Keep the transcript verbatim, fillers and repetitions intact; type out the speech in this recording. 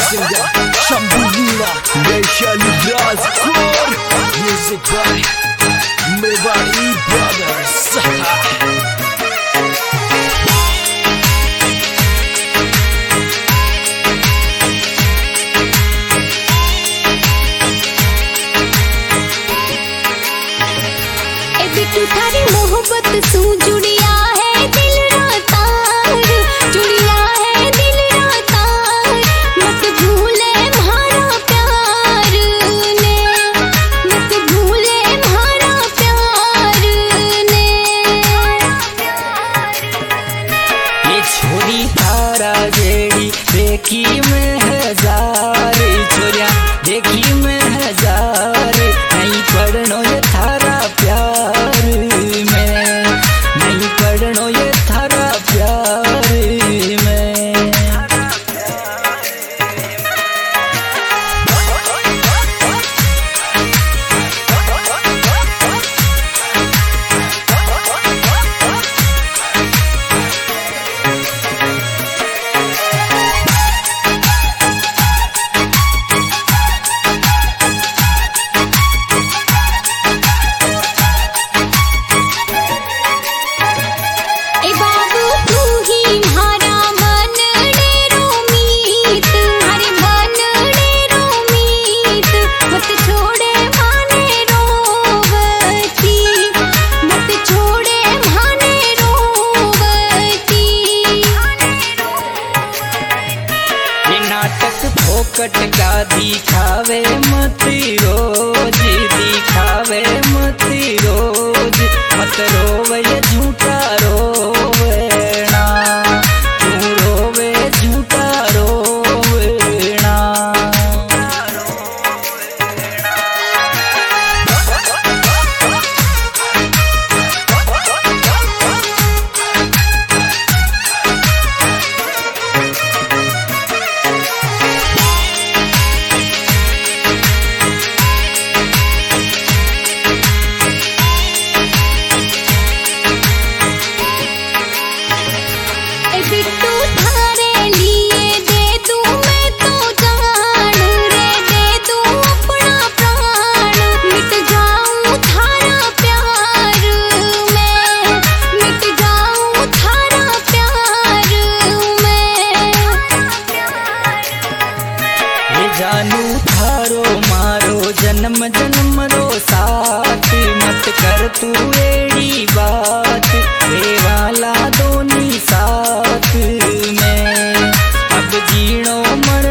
singer Shambhulila Vaishali Rajkot. Music by Mewari Brothers. थारी मोहब्बत सू जुड़िया है दिल रातार, जुड़िया है दिल रातार। मत भूले म्हारा प्यार ने, मत भूले म्हारा प्यार ने। ये छोरी तारा जेड़ी देखी में हजार, छोरिया देखी में हजार। नहीं पढ़नो ये थारा प्यार में, नहीं पढ़नो ये थारा प्यार में। फोकट का दिखावे मत रोज, दिखावे मत रोज। मत रोवे ये झूठा रोवेना, तू रोवे झूठा रोवेना। जानू थारो मारो जन्म जन्म रो साथ। मत कर तू एड़ी बात, रे वाला दोनी साथ में। अब जीणो मन